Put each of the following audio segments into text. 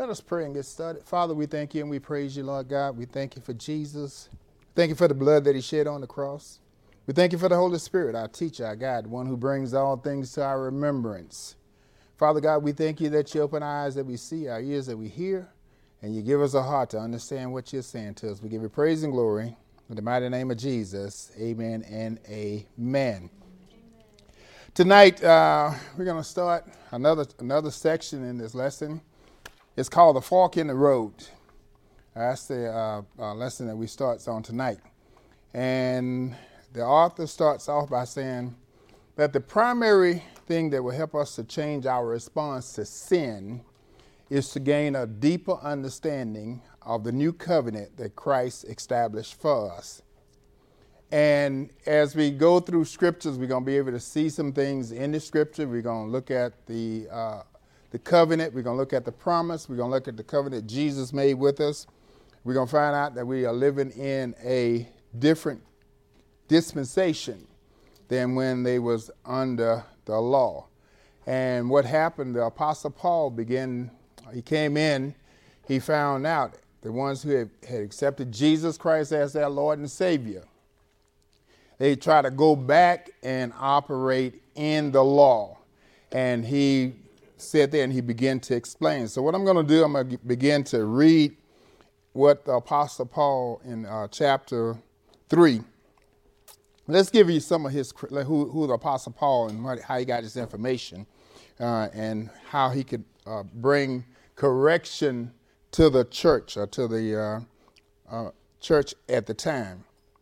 Let us pray and get started. Father, we thank you and we praise you, Lord God. We thank you for Jesus. Thank you for the blood that he shed on the cross. We thank you for the Holy Spirit, our teacher, our guide, one who brings all things to our remembrance. Father God, we thank you that you open our eyes that we see, our ears that we hear, and you give us a heart to understand what you're saying to us. We give you praise and glory. In the mighty name of Jesus, amen and amen. Tonight, we're going to start another section in this lesson. It's called The Fork in the Road. That's the lesson that we start on tonight. And the author starts off by saying that the primary thing that will help us to change our response to sin is to gain a deeper understanding of the new covenant that Christ established for us. And as we go through scriptures, we're going to be able to see some things in the scripture. We're going to look at the covenant. We're going to look at the promise. We're going to look at the covenant Jesus made with us. We're going to find out that we are living in a different dispensation than when they was under the law. And what happened, the Apostle Paul he came in, he found out the ones who had accepted Jesus Christ as their Lord and Savior, they try to go back and operate in the law. And he said there and he began to explain. So what I'm going to do, I'm going to begin to read what the Apostle Paul in chapter 3. Let's give you some of his, who the Apostle Paul and how he got his information and how he could bring correction to the church or to the church at the time.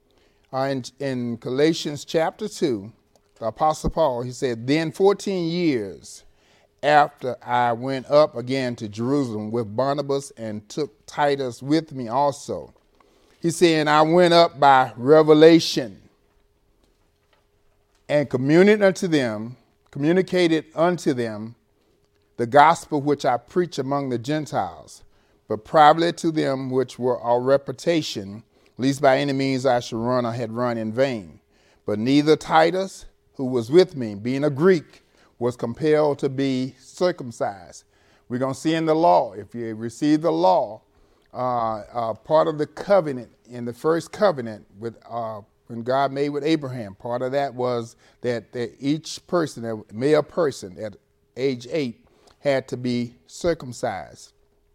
In Galatians chapter 2, the Apostle Paul, he said, "Then 14 years after I went up again to Jerusalem with Barnabas and took Titus with me also." He said, "I went up by revelation and communicated unto them the gospel which I preach among the Gentiles, but privately to them which were of reputation, lest by any means I should run or had run in vain. But neither Titus, who was with me, being a Greek, was compelled to be circumcised." We're going to see in the law, if you receive the law, part of the covenant, in the first covenant with when God made with Abraham, part of that was that each person, a male person at age 8, had to be circumcised.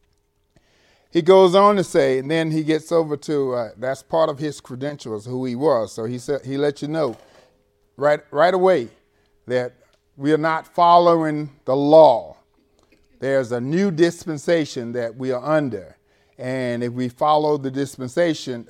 He goes on to say, and then he gets over to, that's part of his credentials, who he was. So he said, he let you know right away that we are not following the law. There's a new dispensation that we are under. And if we follow the dispensation,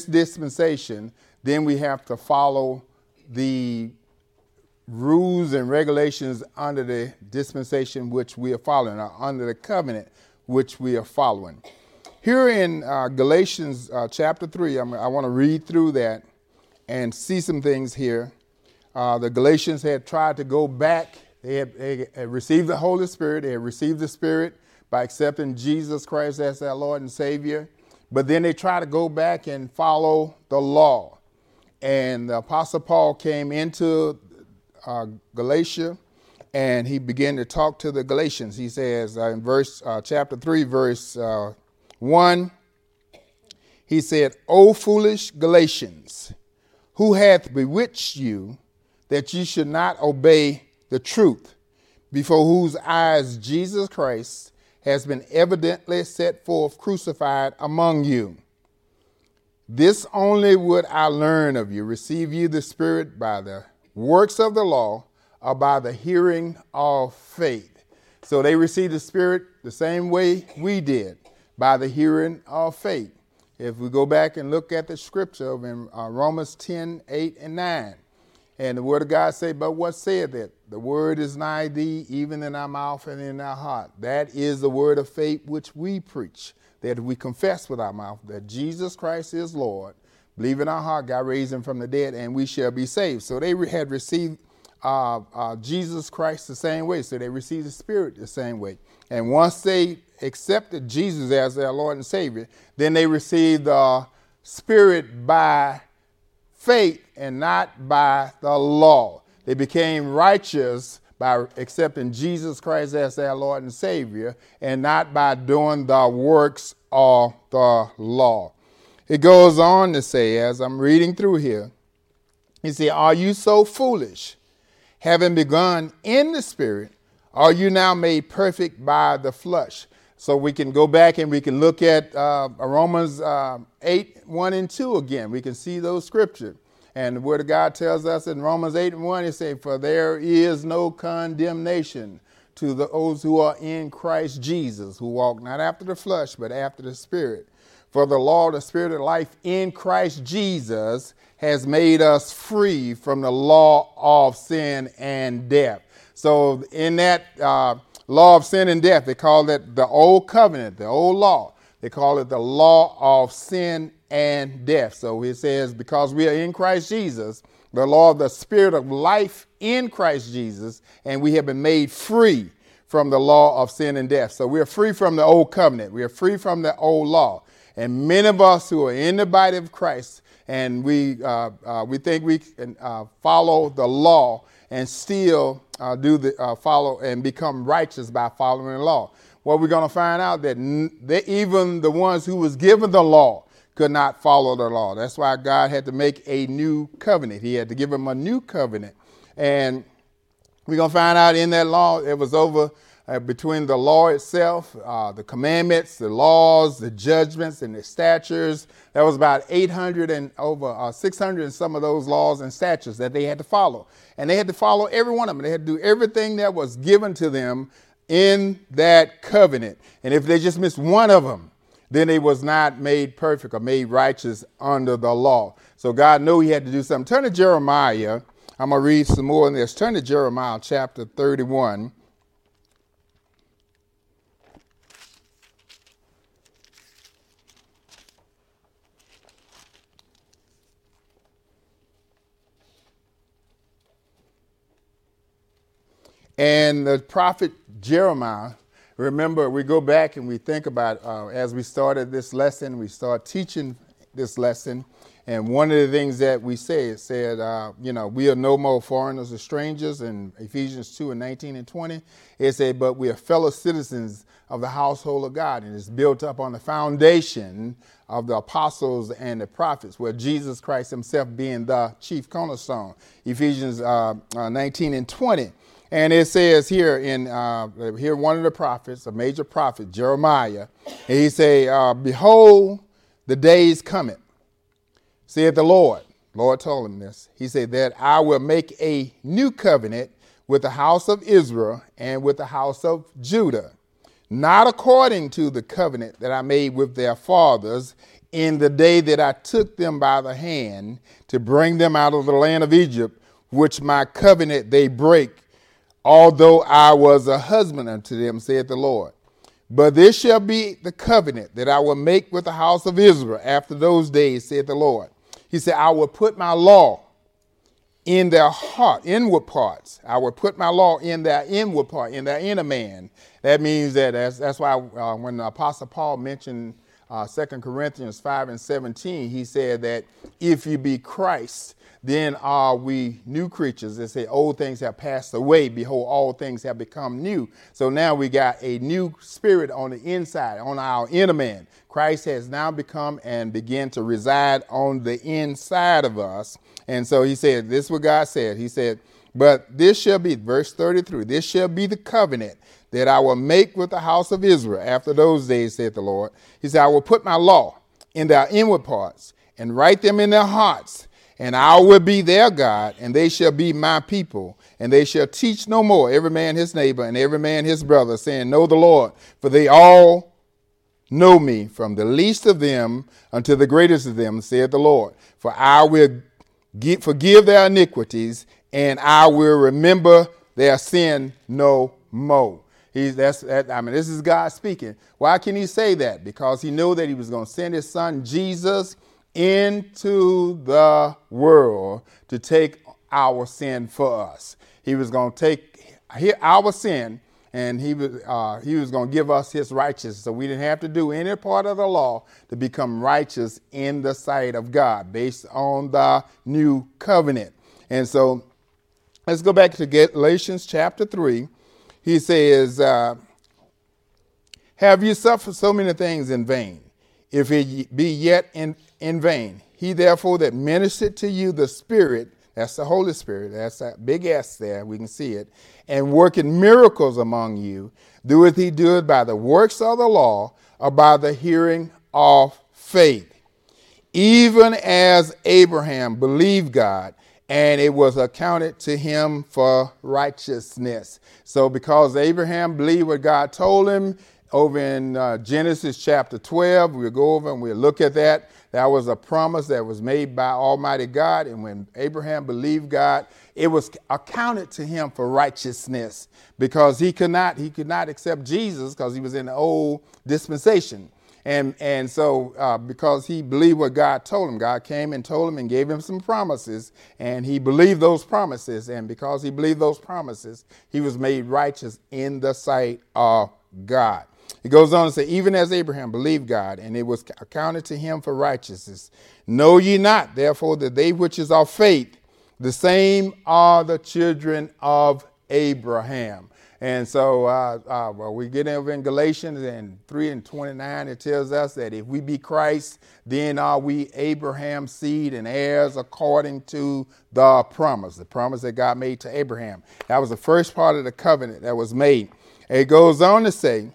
then we have to follow the rules and regulations under the dispensation which we are following, or under the covenant which we are following. Here in Galatians chapter 3, I want to read through that and see some things here. The Galatians had tried to go back. They had received the Holy Spirit. They had received the Spirit by accepting Jesus Christ as their Lord and Savior. But then they tried to go back and follow the law. And the Apostle Paul came into Galatia, and he began to talk to the Galatians. He says in chapter 3, verse 1, he said, "O foolish Galatians, who hath bewitched you that ye should not obey the truth, before whose eyes Jesus Christ has been evidently set forth crucified among you? This only would I learn of you. Receive ye the Spirit by the works of the law, or by the hearing of faith?" So they received the Spirit the same way we did, by the hearing of faith. If we go back and look at the scripture in Romans 10, 8, and 9, and the word of God say, "But what saith it? The word is nigh thee, even in our mouth and in our heart." That is the word of faith which we preach, that we confess with our mouth that Jesus Christ is Lord, believe in our heart God raised him from the dead, and we shall be saved. So they had received Jesus Christ the same way. So they received the Spirit the same way. And once they accepted Jesus as their Lord and Savior, then they received the Spirit by faith and not by the law. They became righteous by accepting Jesus Christ as their Lord and Savior, and not by doing the works of the law. It goes on to say, as I'm reading through here, he said, are you so foolish? Having begun in the Spirit, are you now made perfect by the flesh? So we can go back and we can look at Romans 8, 1 and 2 again. We can see those scriptures. And the Word of God tells us in Romans 8 and 1, it says, for there is no condemnation to those who are in Christ Jesus, who walk not after the flesh, but after the Spirit. For the law of the Spirit of life in Christ Jesus has made us free from the law of sin and death. So in that law of sin and death, they call it the old covenant, the old law. They call it the law of sin and death. So it says, because we are in Christ Jesus, the law of the Spirit of life in Christ Jesus, and we have been made free from the law of sin and death. So we are free from the old covenant. We are free from the old law. And many of us who are in the body of Christ, and we think we can follow the law and still follow and become righteous by following the law. Well, we're going to find out that even the ones who was given the law could not follow the law. That's why God had to make a new covenant. He had to give them a new covenant. And we're going to find out in that law, it was over between the law itself, the commandments, the laws, the judgments, and the statutes. There was about 800 and over 600 and some of those laws and statutes that they had to follow. And they had to follow every one of them. They had to do everything that was given to them in that covenant. And if they just missed one of them, then they was not made perfect or made righteous under the law. So God knew he had to do something. Turn to Jeremiah. I'm going to read some more in this. Turn to Jeremiah chapter 31. And the prophet Jeremiah, remember, we go back and we think about, as we started this lesson, we start teaching this lesson. And one of the things that we said, we are no more foreigners or strangers in Ephesians 2 and 19 and 20. It said, but we are fellow citizens of the household of God. And it's built up on the foundation of the apostles and the prophets, where Jesus Christ himself being the chief cornerstone. Ephesians 19 and 20. And it says here here one of the prophets, a major prophet, Jeremiah, and he say, behold, the days cometh, saith the Lord. Lord told him this. He said that I will make a new covenant with the house of Israel and with the house of Judah, not according to the covenant that I made with their fathers in the day that I took them by the hand to bring them out of the land of Egypt, which my covenant they break, although I was a husband unto them, saith the Lord. But this shall be the covenant that I will make with the house of Israel after those days, saith the Lord. He said, I will put my law in their heart, inward parts. I will put my law in their inward part, in their inner man. That means that's why when the Apostle Paul mentioned 2 Corinthians 5 and 17, he said that if you be Christ, then are we new creatures. They say old things have passed away. Behold, all things have become new. So now we got a new spirit on the inside, on our inner man. Christ has now become and began to reside on the inside of us. And so he said, this is what God said. He said, but this shall be, verse 33, this shall be the covenant that I will make with the house of Israel after those days, saith the Lord. He said, I will put my law in their inward parts and write them in their hearts. And I will be their God, and they shall be my people. And they shall teach no more every man his neighbor and every man his brother, saying, know the Lord. For they all know me, from the least of them unto the greatest of them, saith the Lord. For I will forgive their iniquities, and I will remember their sin no more. This is God speaking. Why can he say that? Because he knew that he was going to send his son Jesus into the world to take our sin for us. He was going to take our sin, and he was going to give us his righteousness. So we didn't have to do any part of the law to become righteous in the sight of God based on the new covenant. And so Let's go back to Galatians chapter 3. He says, have you suffered so many things in vain? If it be yet in vain. He therefore that ministered to you the Spirit, that's the Holy Spirit, that's that big S there, we can see it, and working miracles among you, doeth he do it by the works of the law or by the hearing of faith? Even as Abraham believed God, and it was accounted to him for righteousness. So because Abraham believed what God told him, over in Genesis chapter 12, we'll go over and we'll look at that. That was a promise that was made by Almighty God. And when Abraham believed God, it was accounted to him for righteousness, because he could not accept Jesus because he was in the old dispensation. And so because he believed what God told him, God came and told him and gave him some promises, and he believed those promises. And because he believed those promises, he was made righteous in the sight of God. He goes on to say, even as Abraham believed God, and it was accounted to him for righteousness. Know ye not, therefore, that they which is of faith, the same are the children of Abraham. And so well, we get over in Galatians and 3:29, it tells us that if we be Christ, then are we Abraham's seed and heirs according to the promise that God made to Abraham. That was the first part of the covenant that was made. It goes on to say,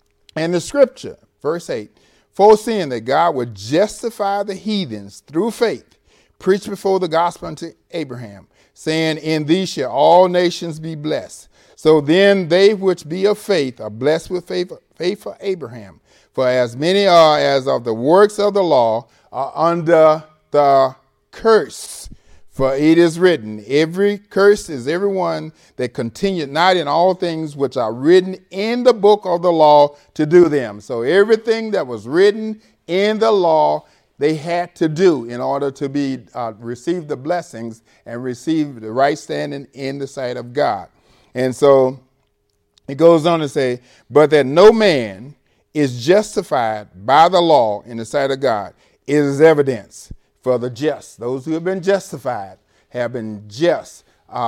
in the scripture, verse 8, foreseeing that God would justify the heathens through faith, preach before the gospel unto Abraham, saying, in thee shall all nations be blessed. So then they which be of faith are blessed with faith for Abraham. For as many are as of the works of the law are under the curse. For it is written, every curse is everyone that continued not in all things which are written in the book of the law to do them. So everything that was written in the law, they had to do in order to be receive the blessings and receive the right standing in the sight of God. And so it goes on to say, but that no man is justified by the law in the sight of God is evidence for the just. Those who have been justified have been just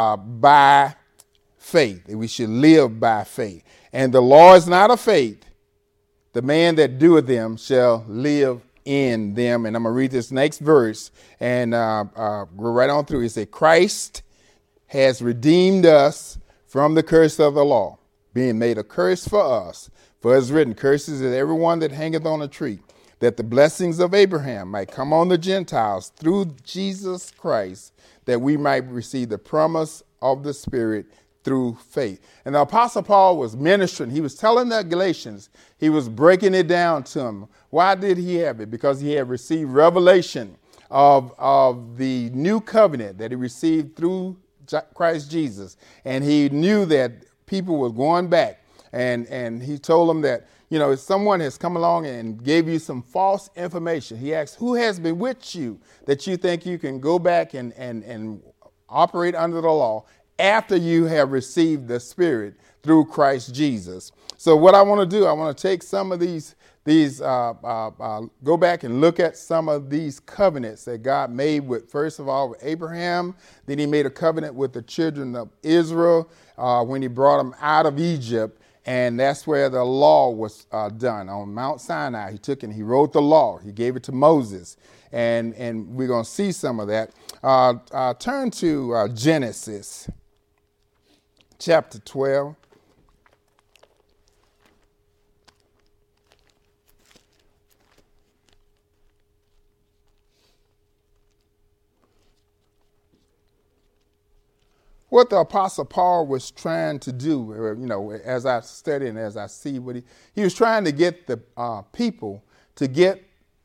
by faith. We should live by faith. And the law is not of faith. The man that doeth them shall live in them. And I'm going to read this next verse and go right on through. It says, Christ has redeemed us from the curse of the law, being made a curse for us. For it is written, curses is everyone that hangeth on a tree, that the blessings of Abraham might come on the Gentiles through Jesus Christ, that we might receive the promise of the Spirit through faith. And the Apostle Paul was ministering. He was telling the Galatians, he was breaking it down to them. Why did he have it? Because he had received revelation of the new covenant that he received through Christ Jesus. And he knew that people were going back. And he told them that, you know, if someone has come along and gave you some false information, he asked, who has been with you that you think you can go back and operate under the law after you have received the Spirit through Christ Jesus? So what I want to do, I want to take some of these go back and look at some of these covenants that God made with, first of all, with Abraham. Then he made a covenant with the children of Israel when he brought them out of Egypt. And that's where the law was done on Mount Sinai. He took and he wrote the law. He gave it to Moses. And we're going to see some of that. Turn to Genesis chapter 12. What the Apostle Paul was trying to do, you know, as I study and as I see what he was trying to get the people to get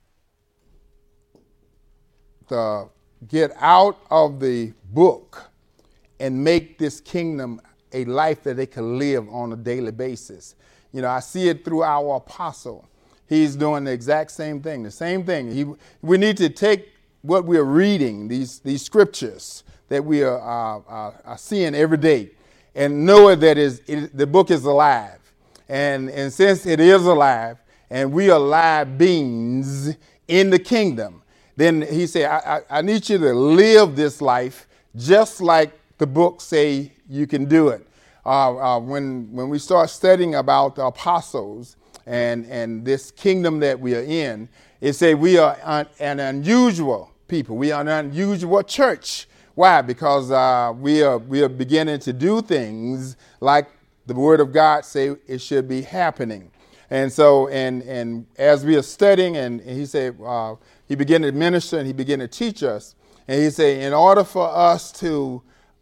out of the book and make this kingdom a life that they can live on a daily basis. You know, I see it through our apostle. He's doing the exact same thing, We need to take what we're reading, these scriptures that we are seeing every day, and know that the book is alive. And since it is alive, and we are live beings in the kingdom, then he said, I need you to live this life just like the book say you can do it. When we start studying about the apostles and this kingdom that we are in, it say we are an unusual people. We are an unusual church. Why? Because we are beginning to do things like the Word of God say it should be happening. And so, and as we are studying, and he said, he began to minister and he began to teach us. And he said, in order for us to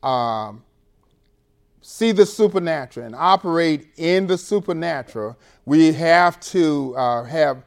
see the supernatural and operate in the supernatural, we have to have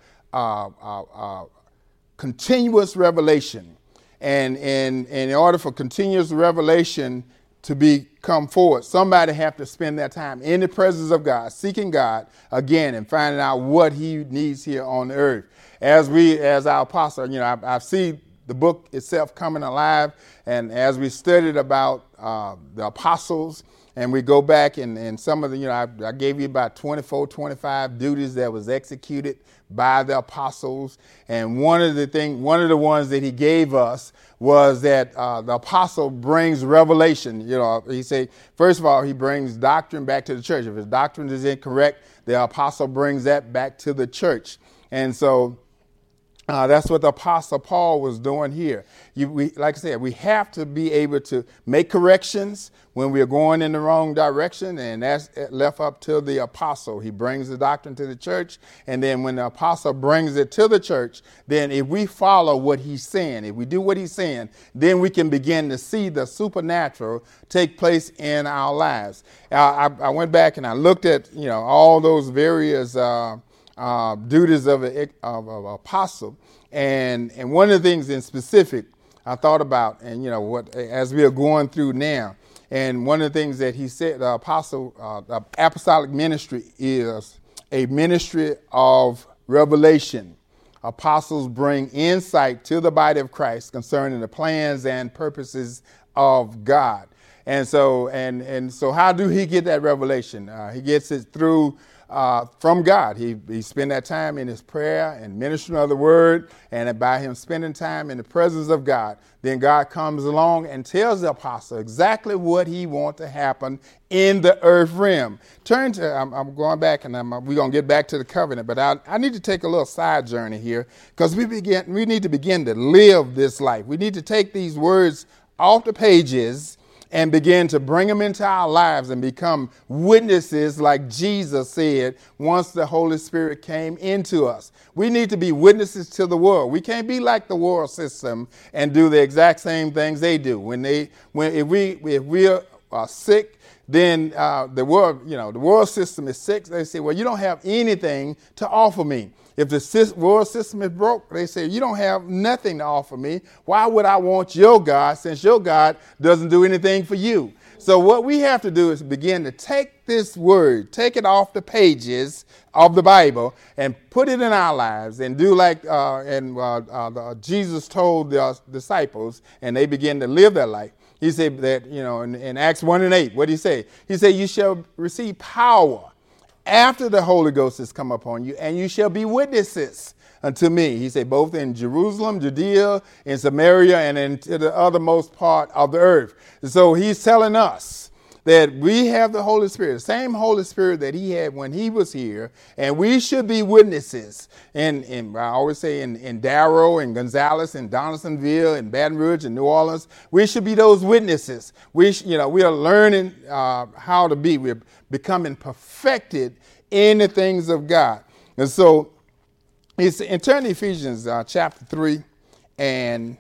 continuous revelation. And in order for continuous revelation to come forward, somebody have to spend their time in the presence of God, seeking God again and finding out what he needs here on earth. As our apostle, I see the book itself coming alive. And as we studied about the apostles, and we go back and some of the, I gave you about 24, 25 duties that was executed by the apostles. And one of the ones that he gave us was that the apostle brings revelation. He said, first of all, he brings doctrine back to the church. If his doctrine is incorrect, the apostle brings that back to the church. And so that's what the Apostle Paul was doing here. Like I said, we have to be able to make corrections when we're going in the wrong direction, and that's left up to the apostle. He brings the doctrine to the church, and then when the apostle brings it to the church, then if we follow what he's saying, if we do what he's saying, then we can begin to see the supernatural take place in our lives. I went back and I looked at all those various duties of an apostle, and one of the things in specific I thought about, and what as we are going through now, and one of the things that he said, the apostolic ministry is a ministry of revelation. Apostles bring insight to the body of Christ concerning the plans and purposes of God, and so how do he get that revelation? He gets it through. From God. He spent that time in his prayer and ministering of the word, and by him spending time in the presence of God, then God comes along and tells the apostle exactly what he wants to happen in the earth realm. I'm going back, and we're going to get back to the covenant, but I need to take a little side journey here, because we need to begin to live this life. We need to take these words off the pages and begin to bring them into our lives and become witnesses like Jesus said once the Holy Spirit came into us. We need to be witnesses to the world. We can't be like the world system and do the exact same things they do. If we are sick, then the world system is sick. They say, well, you don't have anything to offer me. If the world system is broke, they say, you don't have nothing to offer me. Why would I want your God, since your God doesn't do anything for you? So what we have to do is begin to take this word, take it off the pages of the Bible and put it in our lives and do like Jesus told the disciples, and they begin to live their life. He said that, in Acts 1:8, what did he say? He said, you shall receive power after the Holy Ghost has come upon you, and you shall be witnesses unto me. He said, both in Jerusalem, Judea, in Samaria, and into the othermost part of the earth. So he's telling us that we have the Holy Spirit, the same Holy Spirit that he had when he was here, and we should be witnesses. And I always say in Darrow and Gonzales and Donaldsonville and Baton Rouge and New Orleans, we should be those witnesses. We are learning how to be. We're becoming perfected in the things of God. And so it's in turn to Ephesians chapter 3 and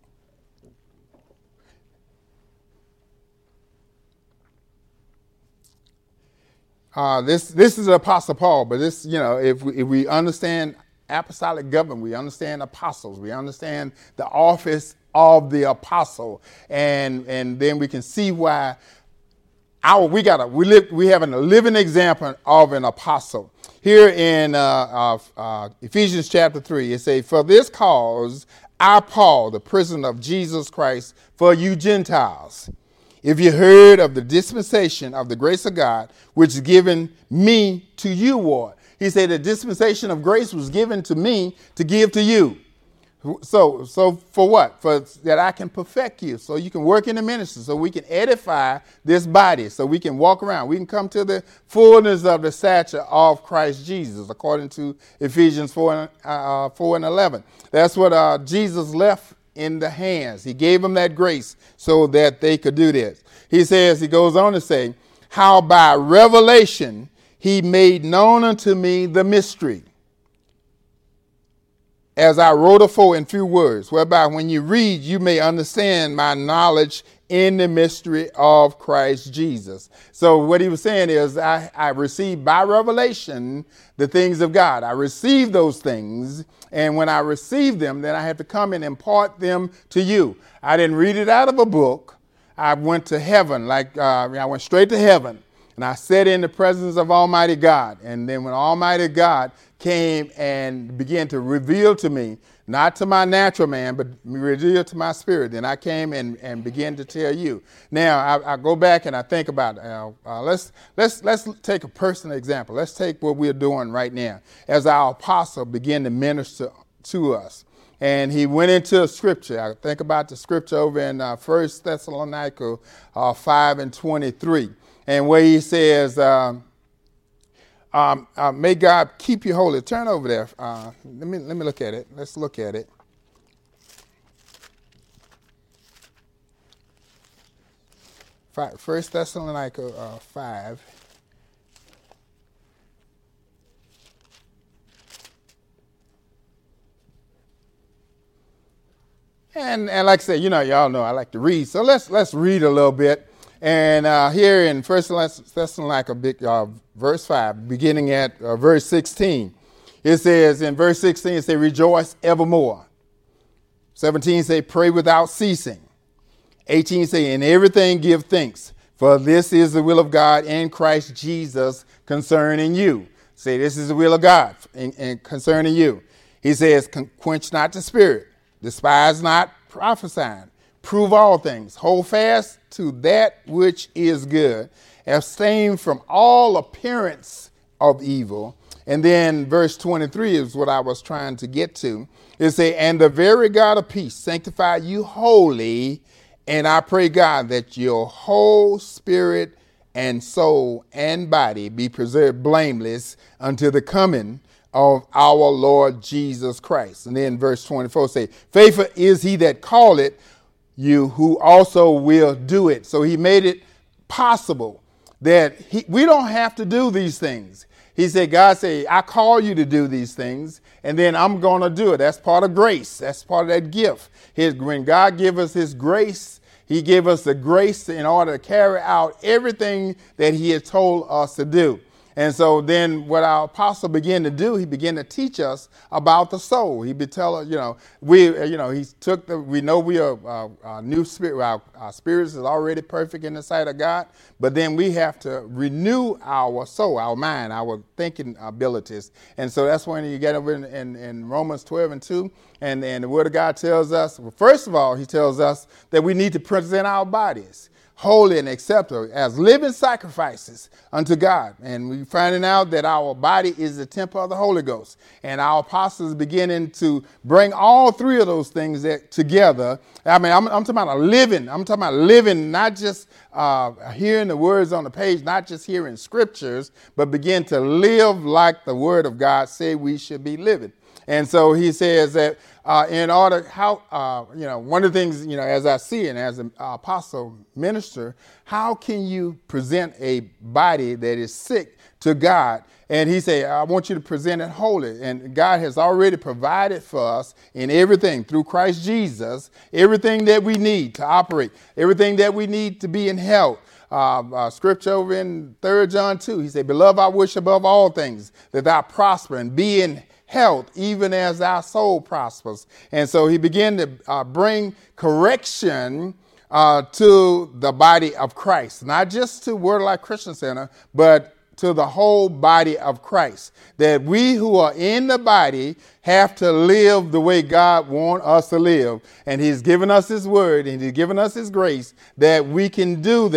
this is the Apostle Paul, but this, if we understand apostolic government, we understand apostles, we understand the office of the apostle, and then we can see why we have a living example of an apostle. Here in Ephesians chapter 3, it says, for this cause I, Paul, the prisoner of Jesus Christ, for you Gentiles, if you heard of the dispensation of the grace of God, which is given me to you, Lord. He said the dispensation of grace was given to me to give to you. So for what? For that I can perfect you, so you can work in the ministry, so we can edify this body, so we can walk around. We can come to the fullness of the stature of Christ Jesus, according to Ephesians 4 and 11. That's what Jesus left in the hands. He gave them that grace so that they could do this. He goes on to say, how by revelation he made known unto me the mystery, as I wrote afore in few words, whereby when you read, you may understand my knowledge in the mystery of Christ Jesus. So what he was saying is I received by revelation the things of God. I received those things. And when I received them, then I had to come and impart them to you. I didn't read it out of a book. I went to heaven, I went straight to heaven. And I sat in the presence of Almighty God. And then when Almighty God came and began to reveal to me, not to my natural man, but reveal to my spirit, then I came and began to tell you. Now, I go back and I think about, let's take a personal example. Let's take what we're doing right now as our apostle began to minister to us. And he went into a scripture. I think about the scripture over in 1 Thessalonica 5 and 23. And where he says, may God keep you holy. Turn over there. Let me look at it. Let's look at it. First Thessalonica 5. And like I said, y'all know I like to read. So let's read a little bit. And here in 1 Thessalonica, verse 5, beginning at verse 16, it says, in verse 16, it says, rejoice evermore. 17 say, pray without ceasing. 18 say, in everything give thanks, for this is the will of God in Christ Jesus concerning you. Say, this is the will of God in concerning you. He says, quench not the spirit, despise not prophesying. Prove all things. Hold fast to that which is good. Abstain from all appearance of evil. And then verse 23 is what I was trying to get to. It says, and the very God of peace sanctify you wholly. And I pray, God, that your whole spirit and soul and body be preserved blameless until the coming of our Lord Jesus Christ. And then verse 24 say, faithful is he that calleth you, who also will do it. So he made it possible that we don't have to do these things. He said, God said, I call you to do these things, and then I'm going to do it. That's part of grace. That's part of that gift. When God gave us his grace, he gave us the grace in order to carry out everything that he had told us to do. And so then what our apostle began to do, he began to teach us about the soul. He would tell us, we know we are a new spirit. Our spirits is already perfect in the sight of God, but then we have to renew our soul, our mind, our thinking abilities. And so that's when you get over in Romans 12 and 2. And the word of God tells us, well, first of all, he tells us that we need to present our bodies holy and acceptable as living sacrifices unto God. And we're finding out that our body is the temple of the Holy Ghost. And our apostles beginning to bring all three of those things together. I mean, I'm talking about living. I'm talking about living, not just hearing the words on the page, not just hearing scriptures, but begin to live like the word of God say we should be living. And so he says that in order, one of the things, as I see it as an apostle minister, how can you present a body that is sick to God? And he said, I want you to present it holy. And God has already provided for us in everything through Christ Jesus, everything that we need to operate, everything that we need to be in health. Scripture over in 3 John 2, he said, beloved, I wish above all things that thou prosper and be in health, even as our soul prospers. And so he began to bring correction to the body of Christ, not just to Word of Life Christian Center, but to the whole body of Christ. That we who are in the body have to live the way God wants us to live. And he's given us his word and he's given us his grace that we can do that.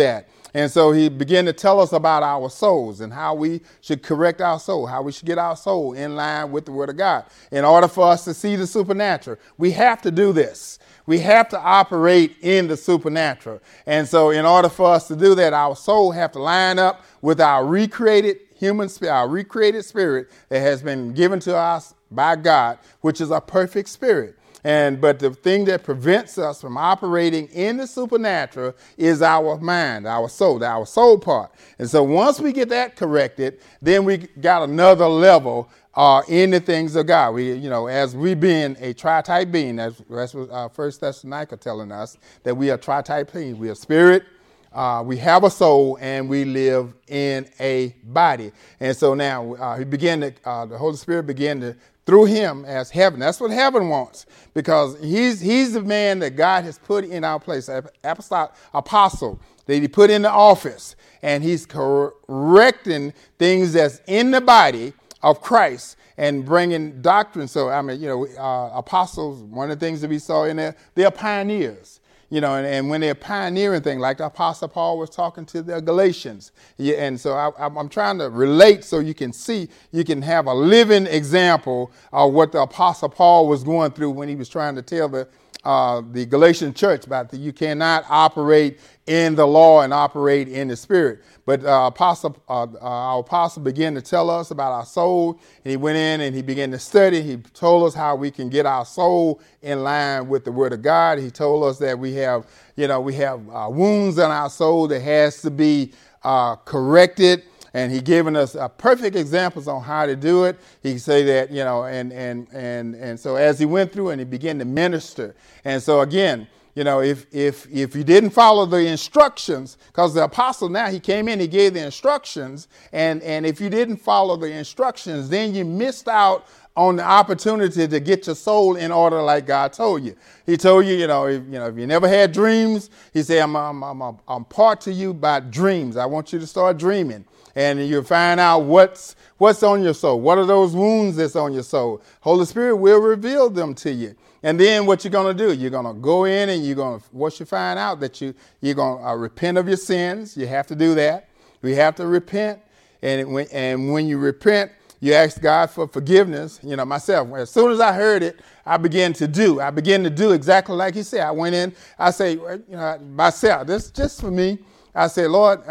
And so he began to tell us about our souls and how we should correct our soul, how we should get our soul in line with the Word of God. In order for us to see the supernatural, we have to do this. We have to operate in the supernatural. And so in order for us to do that, our soul have to line up with our recreated human spirit, our recreated spirit that has been given to us by God, which is a perfect spirit. But the thing that prevents us from operating in the supernatural is our mind, our soul part. And so once we get that corrected, then we got another level in the things of God. As we being a tri-type being, that's what First Thessalonica telling us, that we are tri-type beings. We are spirit, we have a soul, and we live in a body. And so now the Holy Spirit began to, through him as heaven. That's what heaven wants, because he's the man that God has put in our place, apostle that he put in the office, and he's correcting things that's in the body of Christ and bringing doctrine. So, apostles, one of the things that we saw in there, they are pioneers. And when they're pioneering things, like the Apostle Paul was talking to the Galatians. And so I'm trying to relate so you can see, you can have a living example of what the Apostle Paul was going through when he was trying to tell the Galatian church about that you cannot operate in the law and operate in the spirit. But our apostle began to tell us about our soul. And he went in and he began to study. He told us how we can get our soul in line with the Word of God. He told us that we have wounds in our soul that has to be corrected. And he given us perfect examples on how to do it. He say that, and so as he went through and he began to minister. And so again, if you didn't follow the instructions, because the apostle now, he came in, he gave the instructions. And if you didn't follow the instructions, then you missed out on the opportunity to get your soul in order like God told you. He told you, if you never had dreams, he said, I'm part to you by dreams. I want you to start dreaming. And you'll find out what's on your soul. What are those wounds that's on your soul? Holy Spirit will reveal them to you. And then what you're going to do, you're going to go in and once you find out that you're going to repent of your sins, you have to do that. We have to repent. And when you repent, you ask God for forgiveness. Myself, as soon as I heard it, I began to do exactly like he said. I went in, I say, myself, this is just for me. I said, Lord,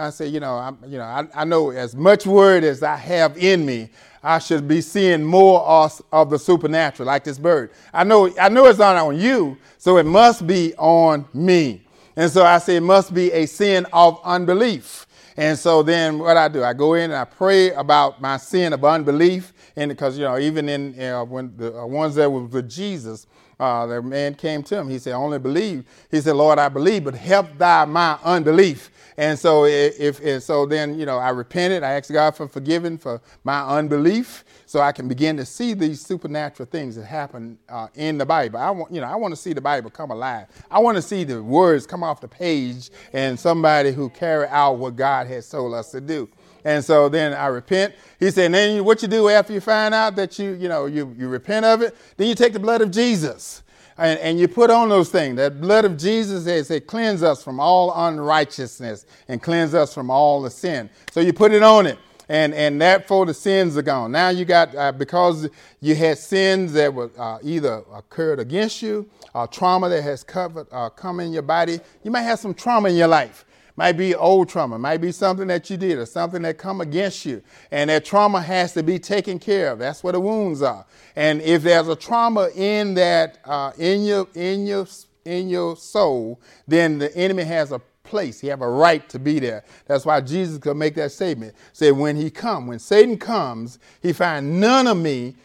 I know as much word as I have in me, I should be seeing more of the supernatural, like this bird. I know it's not on you, so it must be on me. And so I say it must be a sin of unbelief. And so then what I do, I go in and I pray about my sin of unbelief. And because, even in when the ones that were with Jesus, the man came to him. He said, only believe. He said, Lord, I believe, but help thy my unbelief. And so then I repented. I asked God for forgiving for my unbelief so I can begin to see these supernatural things that happen in the Bible. I want to see the Bible come alive. I want to see the words come off the page and somebody who carry out what God has told us to do. And so then I repent. He said, then what you do after you find out that you repent of it, then you take the blood of Jesus and you put on those things. That blood of Jesus, it cleanse us from all unrighteousness and cleanse us from all the sin. So you put it on it. And that for the sins are gone. Now you got, because you had sins that were either occurred against you, or trauma that has come in your body. You might have some trauma in your life. Might be old trauma, might be something that you did or something that come against you. And that trauma has to be taken care of. That's what the wounds are. And if there's a trauma in that, in your soul, then the enemy has a place. He have a right to be there. That's why Jesus could make that statement. Say, when Satan comes, he find none of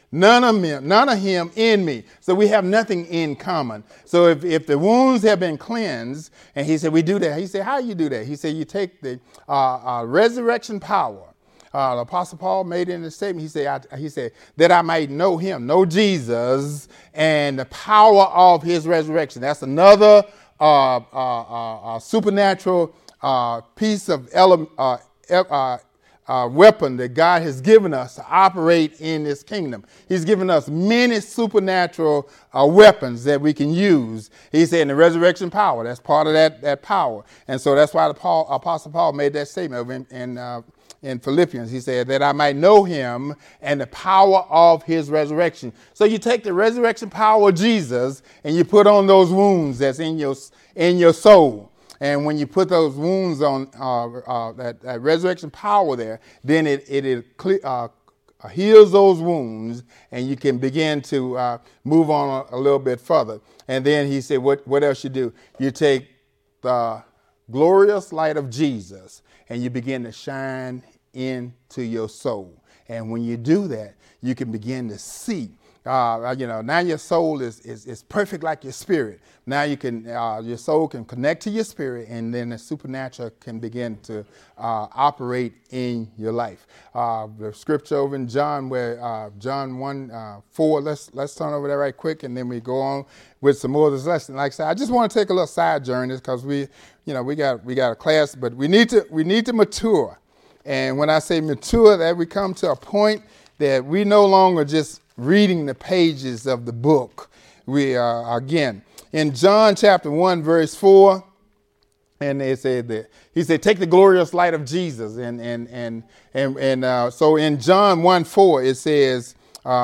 him in me. So we have nothing in common. So if the wounds have been cleansed, and he said, we do that. He said, how you do that? He said, you take the resurrection power. The Apostle Paul made it in the statement. He said, that I might know him, know Jesus, and the power of his resurrection. That's another supernatural piece of weapon that God has given us to operate in this kingdom. He's given us many supernatural weapons that we can use. He said in the resurrection power, that's part of that power. And so that's why the Apostle Paul made that statement in Philippians. He said that I might know him and the power of his resurrection. So you take the resurrection power of Jesus and you put on those wounds that's in your soul. And when you put those wounds on that resurrection power there, then it heals those wounds, and you can begin to move on a little bit further. And then he said, what else you do? You take the glorious light of Jesus, and you begin to shine into your soul. And when you do that, you can begin to see. Now your soul is perfect like your spirit. Now your soul can connect to your spirit, and then the supernatural can begin to operate in your life. The scripture over in John, where John 1:4. Let's turn over there right quick, and then we go on with some more of this lesson. Like I said, I just want to take a little side journey because we got a class, but we need to mature. And when I say mature, that we come to a point that we no longer just reading the pages of the book. We are, again, in John chapter 1, verse 4, and they said that he said, take the glorious light of Jesus. And so in John 1:4, it says,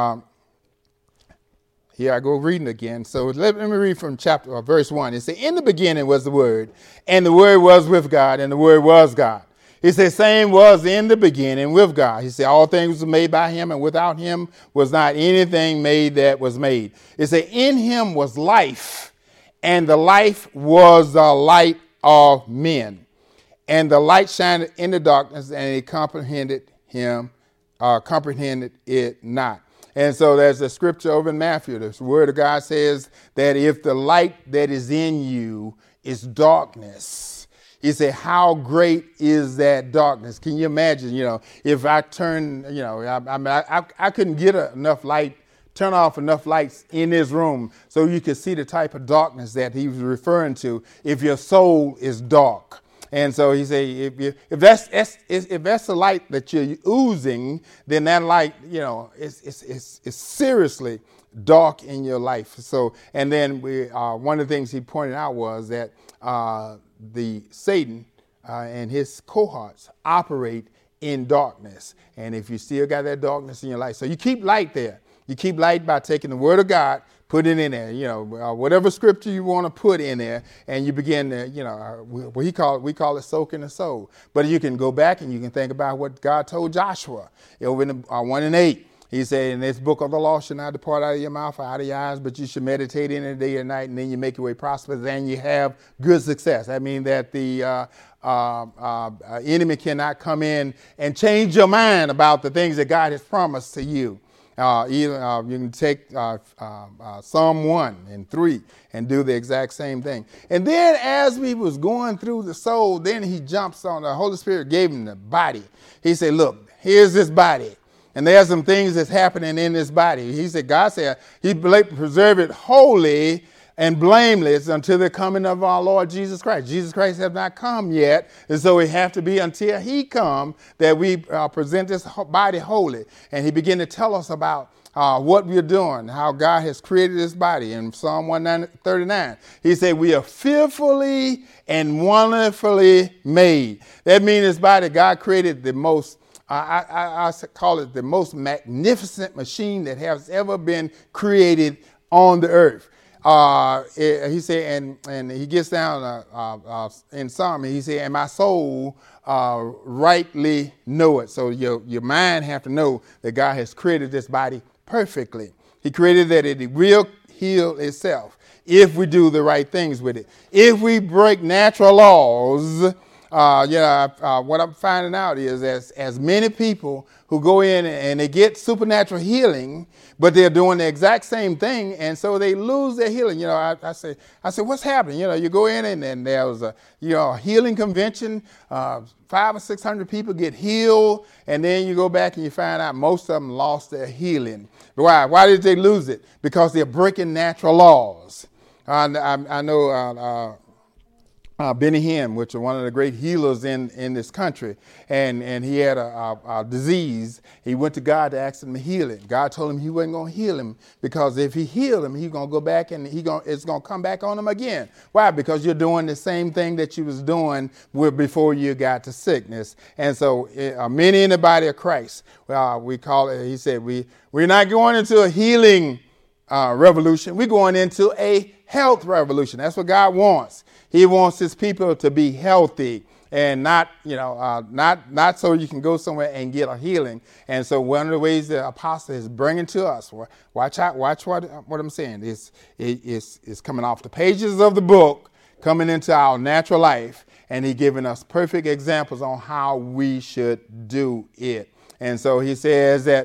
here I go reading again. So let me read from verse 1. It says, in the beginning was the Word, and the Word was with God, and the Word was God. He said, same was in the beginning with God. He said, all things were made by him, and without him was not anything made that was made. It said, in him was life, and the life was the light of men. And the light shined in the darkness, and it comprehended it not. And so there's a scripture over in Matthew. The word of God says that if the light that is in you is darkness, he said, how great is that darkness? Can you imagine, if I turn, I couldn't get enough light, turn off enough lights in this room so you could see the type of darkness that he was referring to if your soul is dark. And so he said, if that's the light that you're oozing, then that light, is seriously dark in your life. So, and then one of the things he pointed out was that the Satan and his cohorts operate in darkness. And if you still got that darkness in your life, so you keep light there. You keep light by taking the word of God, put it in there, whatever scripture you want to put in there, and you begin to, we call it soaking the soul. But you can go back and you can think about what God told Joshua over in 1:8. He said, in this book of the law shall not depart out of your mouth or out of your eyes, but you should meditate in it day and night, and then you make your way prosperous, and you have good success. I mean that the enemy cannot come in and change your mind about the things that God has promised to you. You can take Psalm 1:3 and do the exact same thing. And then as we was going through the soul, then he jumps on, the Holy Spirit gave him the body. He said, look, here's this body. And there's some things that's happening in this body. He said, God said, he preserve it holy and blameless until the coming of our Lord Jesus Christ. Jesus Christ has not come yet. And so it have to be until he come that we present this body holy. And he began to tell us about what we're doing, how God has created this body. In Psalm 139, he said, we are fearfully and wonderfully made. That means this body, God created the most, I call it the most magnificent machine that has ever been created on the earth. He said, and he gets down in Psalm, he said, and my soul rightly know it. So your mind have to know that God has created this body perfectly. He created that it will heal itself if we do the right things with it. If we break natural laws, what I'm finding out is as many people who go in and they get supernatural healing, but they're doing the exact same thing, and so they lose their healing. I say, what's happening? You go in and there was a healing convention, 500 or 600 people get healed, and then you go back and you find out most of them lost their healing. Why? Why did they lose it? Because they're breaking natural laws. I know. Benny Hinn, which is one of the great healers in this country, and he had a disease. He went to God to ask him to heal it. God told him he wasn't going to heal him because if he healed him, he's going to go back and it's going to come back on him again. Why? Because you're doing the same thing that you was doing before you got to sickness. And so many in the body of Christ, we call it, he said, we're not going into a healing revolution. We're going into a health revolution. That's what God wants. He wants his people to be healthy and not so you can go somewhere and get a healing. And so one of the ways the apostle is bringing to us, watch what I'm saying. It's coming off the pages of the book, coming into our natural life, and he giving us perfect examples on how we should do it. And so he says that,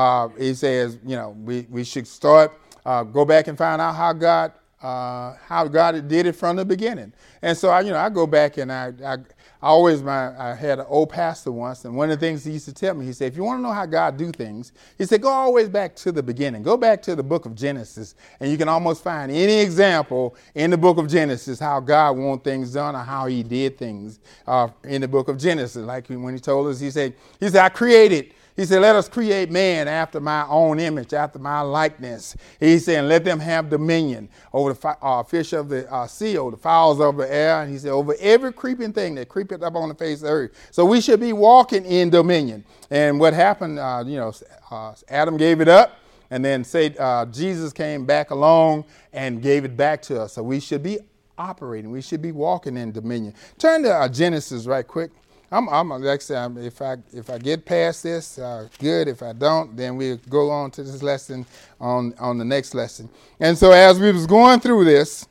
we should start, go back and find out how God did it from the beginning. And so I go back and I had an old pastor once, and one of the things he used to tell me, he said, if you want to know how God do things, he said, go always back to the beginning. Go back to the book of Genesis, and you can almost find any example in the book of Genesis how God want things done or how he did things in the book of Genesis. Like when he told us, he said, I created. He said, let us create man after my own image, after my likeness. He said, let them have dominion over the fish of the sea, over the fowls of the air. And he said, over every creeping thing that creepeth up on the face of the earth. So we should be walking in dominion. And what happened, Adam gave it up. And then Jesus came back along and gave it back to us. So we should be operating. We should be walking in dominion. Turn to Genesis right quick. I'm like I said, if I get past this, good. If I don't, then we'll go on to this lesson on the next lesson. And so as we was going through this,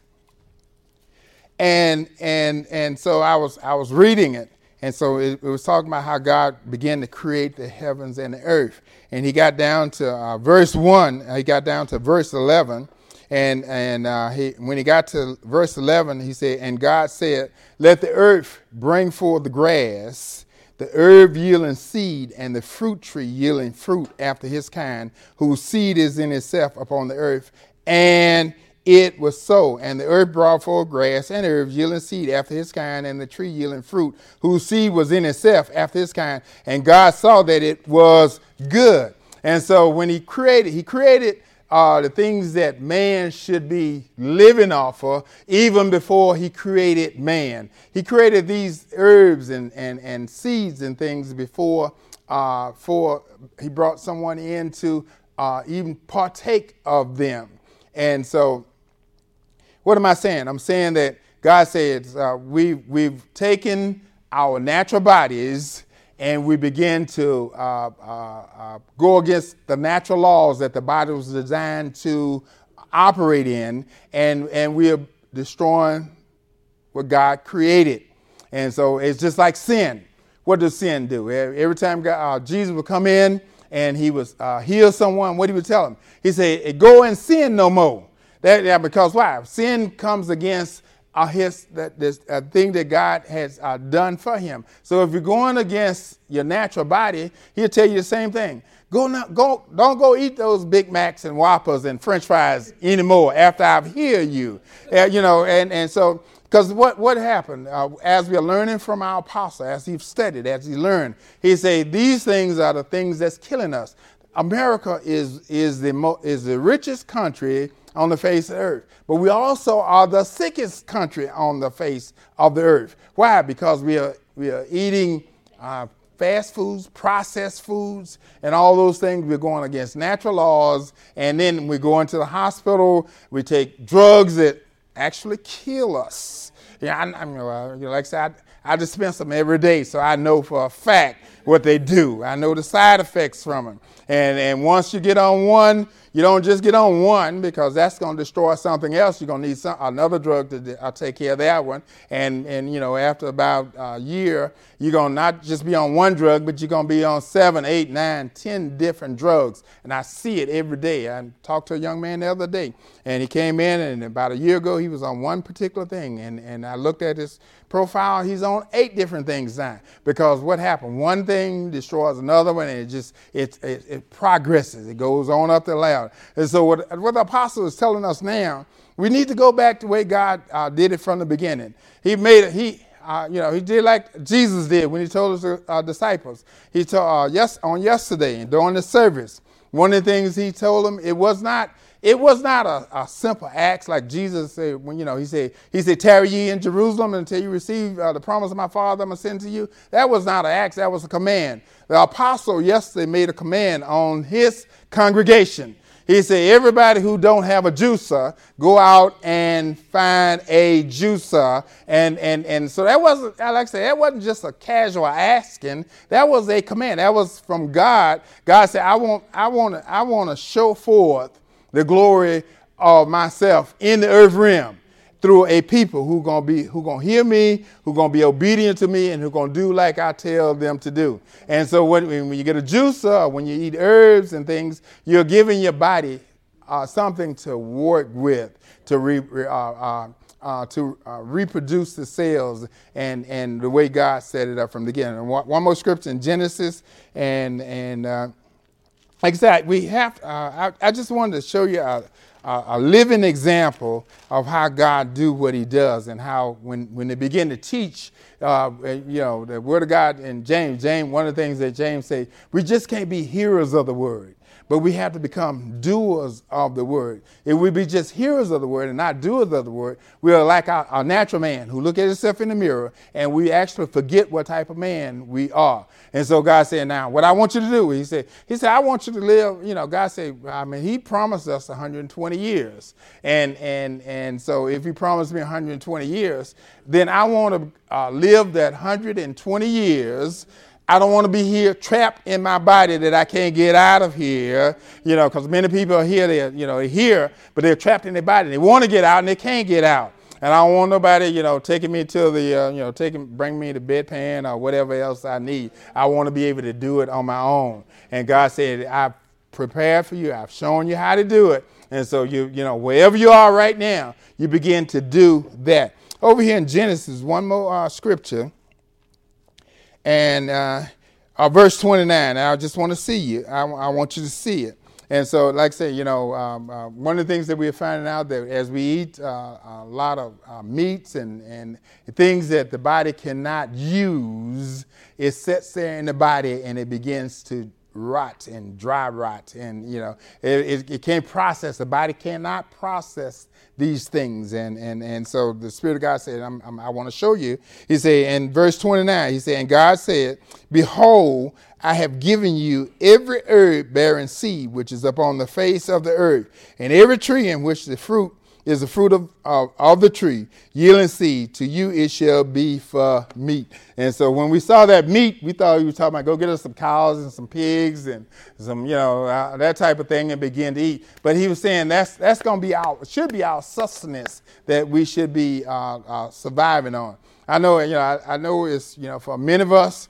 and so I was reading it, and so it was talking about how God began to create the heavens and the earth, and he got down to verse 1. He got down to verse 11. And when he got to verse 11, he said, and God said, let the earth bring forth the grass, the herb yielding seed, and the fruit tree yielding fruit after his kind, whose seed is in itself upon the earth. And it was so. And the earth brought forth grass and herb yielding seed after his kind, and the tree yielding fruit, whose seed was in itself after his kind. And God saw that it was good. And so when he created the things that man should be living off of, even before he created man. He created these herbs and seeds and things before he brought someone in to even partake of them. And so what am I saying? I'm saying that God says we've taken our natural bodies and we begin to go against the natural laws that the body was designed to operate in, and we are destroying what God created. And so it's just like sin. What does sin do? Every time Jesus would come in and he would heal someone, what he would tell them? He said, go and sin no more. Because why? Sin comes against this thing that God has done for him. So if you're going against your natural body, he'll tell you the same thing. Don't go eat those Big Macs and Whoppers and French fries anymore after I've healed you. And so, because what happened as we are learning from our apostle, as he studied, as he learned, he said these things are the things that's killing us. America is the richest country on the face of the earth. But we also are the sickest country on the face of the earth. Why? Because we are eating fast foods, processed foods, and all those things. We're going against natural laws, and then we go into the hospital. We take drugs that actually kill us. Yeah, like I said, I dispense them every day, so I know for a fact what they do. I know the side effects from them. And once you get on one, you don't just get on one, because that's going to destroy something else. You're going to need another drug to take care of that one. And after about a year, you're going to not just be on one drug, but you're going to be on 7, 8, 9, 10 different drugs. And I see it every day. I talked to a young man the other day, and he came in, and about a year ago, he was on one particular thing. And I looked at his profile. He's on 8 different things now. Because what happened? One thing destroys another one, and it progresses. It goes on up the ladder. And so what the apostle is telling us now We need to go back to the way God did it from the beginning. He made it. He did like Jesus did when he told his disciples. He told on yesterday during the service. One of the things he told them, it was not a simple act like Jesus said when he said tarry ye in Jerusalem until you receive the promise of my Father I'm gonna send to you. That was not an act, that was a command. The apostle yesterday made a command on his congregation. He said, everybody who don't have a juicer, go out and find a juicer. And so that wasn't, like I said, that wasn't just a casual asking. That was a command. That was from God. God said, I want to show forth the glory of myself in the earth realm through a people who gonna hear me, who gonna be obedient to me, and who gonna do like I tell them to do. And so when you get a juicer, or when you eat herbs and things, you're giving your body something to work with to reproduce the cells and the way God set it up from the beginning. And one more scripture in Genesis and like I said, we have. I just wanted to show you a living example of how God do what he does, and how when they begin to teach, the word of God in James, one of the things that James say, we just can't be hearers of the word, but we have to become doers of the word. If we be just hearers of the word and not doers of the word, we are like our natural man who look at himself in the mirror and we actually forget what type of man we are. And so God said, now, what I want you to do, he said, I want you to live, God said, he promised us 120 years. And so if he promised me 120 years, then I want to live that 120 years. I don't want to be here trapped in my body that I can't get out of here, because many people are here, they're here, but they're trapped in their body. They want to get out and they can't get out. And I don't want nobody, taking me to the, bring me the bedpan or whatever else I need. I want to be able to do it on my own. And God said, I've prepared for you. I've shown you how to do it. And so wherever you are right now, you begin to do that. Over here in Genesis, one more scripture. And verse 29, I just want to see you. I want you to see it. And so, like I say, one of the things that we're finding out that as we eat a lot of meats and things that the body cannot use, it sits there in the body and it begins to rot and dry rot. And, it can't process. The body cannot process these things. And so the Spirit of God said, I want to show you. He said in verse 29, he said, and God said, behold, I have given you every herb bearing seed, which is upon the face of the earth, and every tree in which the fruit is the fruit of the tree, yielding seed. To you it shall be for meat. And so when we saw that meat, we thought he was talking about go get us some cows and some pigs and some, that type of thing and begin to eat. But he was saying that's going to be should be our sustenance that we should be surviving on. I know, I know it's, for many of us,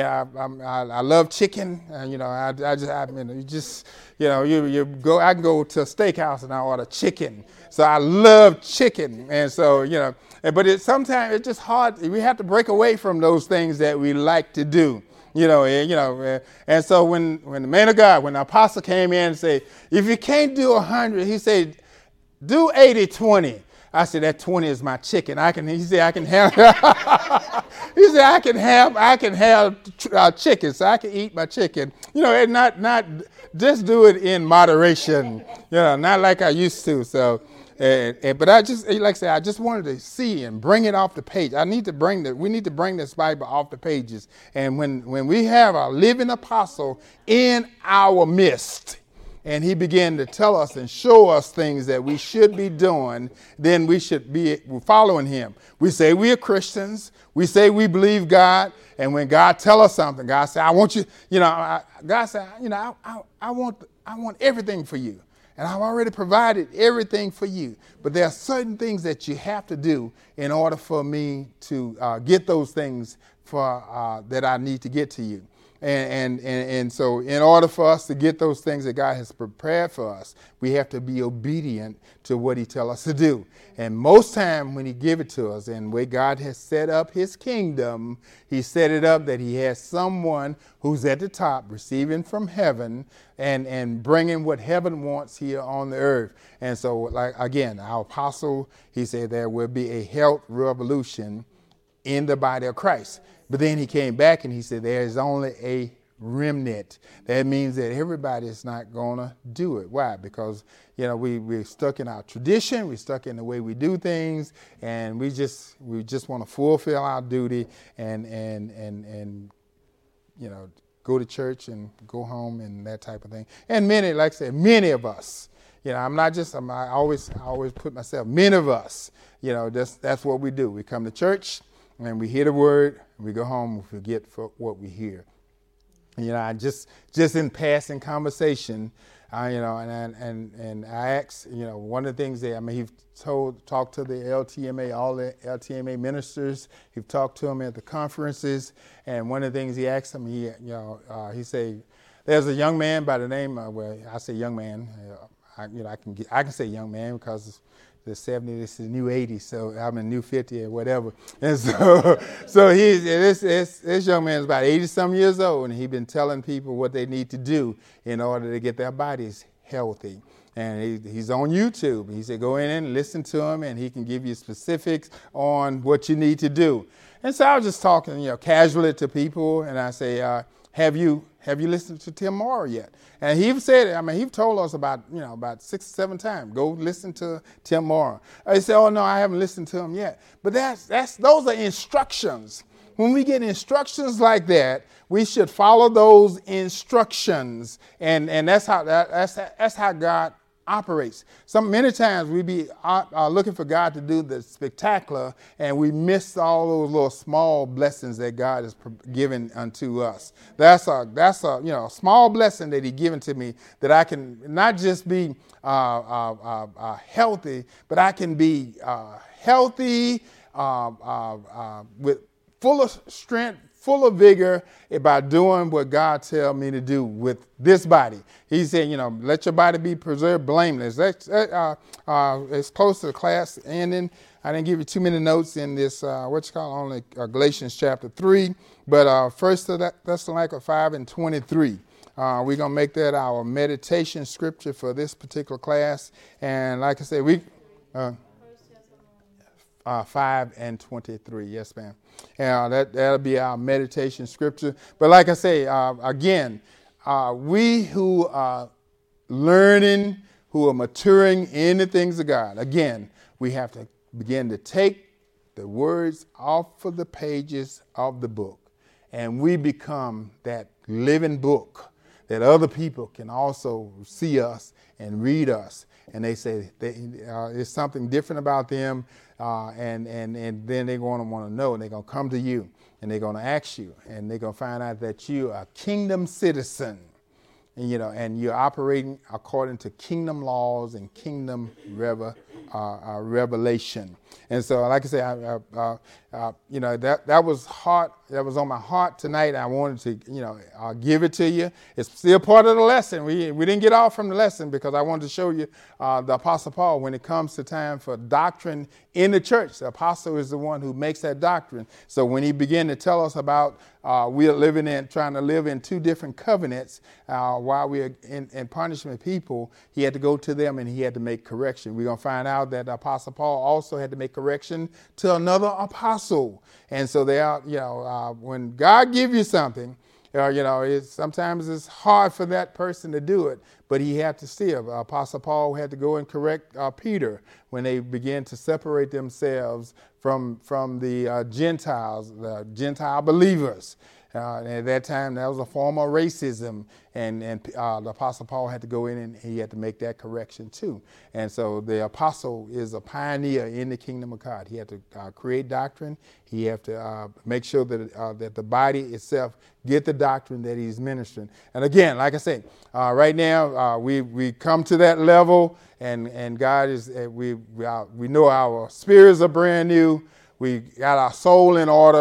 I love chicken. You go, I can go to a steakhouse and I order chicken. So I love chicken. And so, but sometimes it's just hard. We have to break away from those things that we like to do. And so when the man of God, when the apostle came in and said, if you can't do 100, he said, do 80-20. I said, that 20 is my chicken. He said, I can have, he said, I can have chicken, so I can eat my chicken. And not just do it in moderation, not like I used to. So, but I just, like I said, I just wanted to see and bring it off the page. We need to bring this Bible off the pages. And when we have a living apostle in our midst, and he began to tell us and show us things that we should be doing, then we should be following him. We say we are Christians. We say we believe God. And when God tell us something, God said, I want you, God said, I want everything for you. And I've already provided everything for you. But there are certain things that you have to do in order for me to get those things that I need to get to you. And so in order for us to get those things that God has prepared for us, we have to be obedient to what he tells us to do. And most time when he give it to us, and where God has set up his kingdom, he set it up that he has someone who's at the top receiving from heaven and bringing what heaven wants here on the earth. And so, like, again, our apostle, he said there will be a health revolution in the body of Christ. But then he came back and he said there is only a remnant. That means that everybody is not going to do it. Why? Because, we're stuck in our tradition. We're stuck in the way we do things. And we just want to fulfill our duty and go to church and go home and that type of thing. And many, like I said, many of us, I always put myself, many of us, that's what we do. We come to church and we hear the word, and we go home and forget for what we hear. I just in passing conversation, and I asked, one of the things that, he talked to the LTMA, all the LTMA ministers. He talked to them at the conferences, and one of the things he asked them, he said, there's a young man by the name, I say young man, I can say young man because the 70s, this is the new 80s, so I'm in the new 50 or whatever. And so this young man is about 80-some years old, and he's been telling people what they need to do in order to get their bodies healthy. And he's on YouTube. He said, go in and listen to him, and he can give you specifics on what you need to do. And so I was just talking, casually to people, and I say, have you listened to Tim Morrow yet? And he said, he told us about 6 or 7 times, go listen to Tim Morrow. I said, oh no, I haven't listened to him yet. But those are instructions. When we get instructions like that, we should follow those instructions. And that's how God operates. Many times we be looking for God to do the spectacular, and we miss all those little small blessings that God has given unto us. That's a small blessing that he given to me, that I can not just be healthy, but I can be healthy with full of strength, full of vigor by doing what God tells me to do with this body. He said, let your body be preserved blameless. It's close to the class ending. I didn't give you too many notes in this, only Galatians chapter 3, but 1 Thessalonians 5:23. We're going to make that our meditation scripture for this particular class. And like I said, 5:23, yes, ma'am. That'll be our meditation scripture. But like I say, again, we who are learning, who are maturing in the things of God, again, we have to begin to take the words off of the pages of the book, and we become that living book that other people can also see us and read us. And they say there's something different about them, and then they're going to want to know, and they're going to come to you, and they're going to ask you, and they're going to find out that you are a kingdom citizen, and you're operating according to kingdom laws and kingdom revelation. And so, like I said, that was heart. That was on my heart tonight. I wanted to, give it to you. It's still part of the lesson. We didn't get off from the lesson because I wanted to show you the Apostle Paul. When it comes to time for doctrine in the church, the apostle is the one who makes that doctrine. So when he began to tell us about we are trying to live in 2 different covenants while we are in punishment people, he had to go to them and he had to make correction. We're going to find out that the Apostle Paul also had to make correction to another apostle. And so they are, when God gives you something, sometimes it's hard for that person to do it, but he had to still. Apostle Paul had to go and correct Peter when they began to separate themselves from the Gentiles, the Gentile believers. And at that time, that was a form of racism, and the Apostle Paul had to go in and he had to make that correction too. And so the apostle is a pioneer in the kingdom of God. He had to create doctrine. He had to make sure that the body itself get the doctrine that he's ministering. And again, like I said, right now we come to that level, and God is we know our spirits are brand new. We got our soul in order.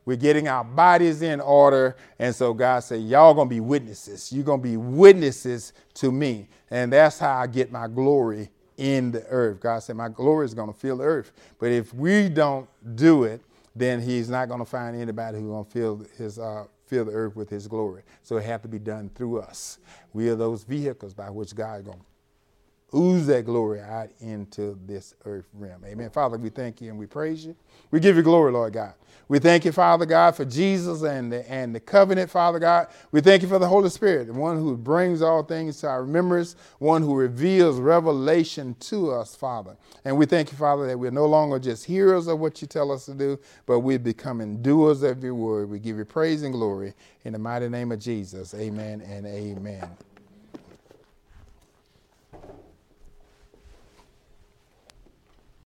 We're getting our bodies in order. And so God said, y'all going to be witnesses. You're going to be witnesses to me. And that's how I get my glory in the earth. God said, my glory is going to fill the earth. But if we don't do it, then he's not going to find anybody who's going to fill the earth with his glory. So it has to be done through us. We are those vehicles by which God is going to ooze that glory out into this earth realm. Amen. Father, we thank you and we praise you. We give you glory, Lord God. We thank you, Father God, for Jesus and the covenant, Father God. We thank you for the Holy Spirit, the one who brings all things to our remembrance, one who reveals revelation to us, Father. And we thank you, Father, that we're no longer just hearers of what you tell us to do, but we're becoming doers of your word. We give you praise and glory in the mighty name of Jesus. Amen and amen.